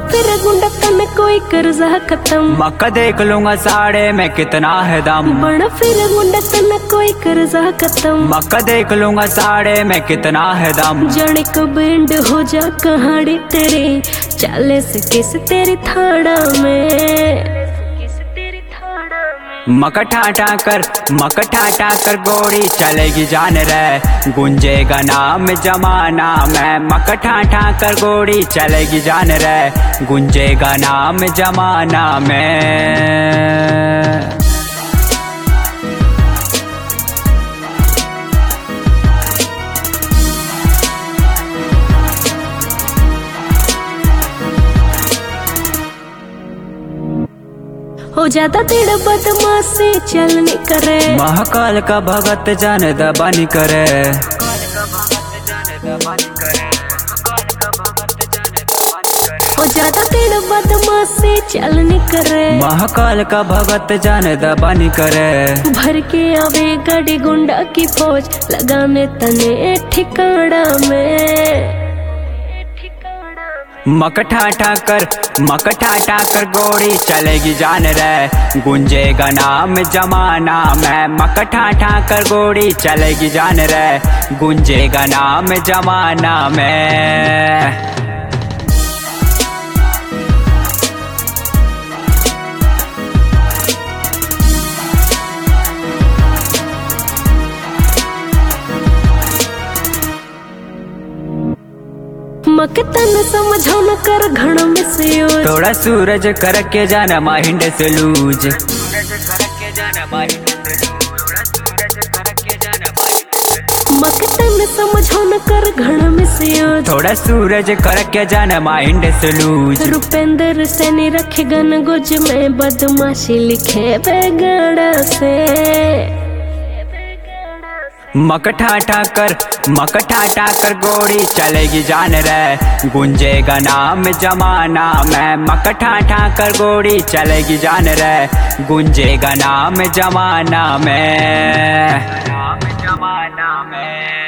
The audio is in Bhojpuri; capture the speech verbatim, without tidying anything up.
फिर गुंडा तन कोई कर्जा खत्म। मक्का देख लूंगा साड़े में कितना है दम। बड़ा फिर गुंडा तन कोई कर्जा खत्म। मक्का देख लूंगा साड़े में कितना है दम। जाने कब एंड हो जा कहानी तेरे चाले से किस तेरी थाड़ा में। मक्का ठाटा कर मक्का ठाटा कर गोरी चलेगी जान रे, गुंजेगा नाम जमाना में। मक्का ठाटा कर गोरी चलेगी जान रे, गुंजेगा नाम जमाना में। हो जाता तेरा बदमाशी चलने करे। महाकाल का भगत जान दबानी करे। हो जाता तेरा बदमाशी चलने करे। महाकाल का भगत जान दबानी करे। भर के आवे गाड़ी गुंडा की फौज लगाने तने ठिकाना में। मक्का ठाटा कर मक्का ठाटा कर गोरी चलेगी जान रे, गुंजेगा नाम जमाना में। मक्का ठाटा कर गोरी चलेगी जान रे, गुंजेगा नाम जमाना में। मकतन समझो न कर घण में से यूज। थोड़ा सूरज कर के जाना माहिंड से लूज। मकतन समझो न कर घण में से यूज। थोड़ा सूरज कर के जाना माहिंड से लूज। रुपेंद्र से नहीं रखे गन गुज में बदमाशी लिखे बेगड़ा से। मक्का ठाटा कर मक्का ठाटा कर गोरी चलेगी जान रे, गुंजेगा नाम जमाना में। मक्का ठाटा कर गोरी चलेगी जान रे, गुंजेगा नाम जमाना में। नाम जमाना में।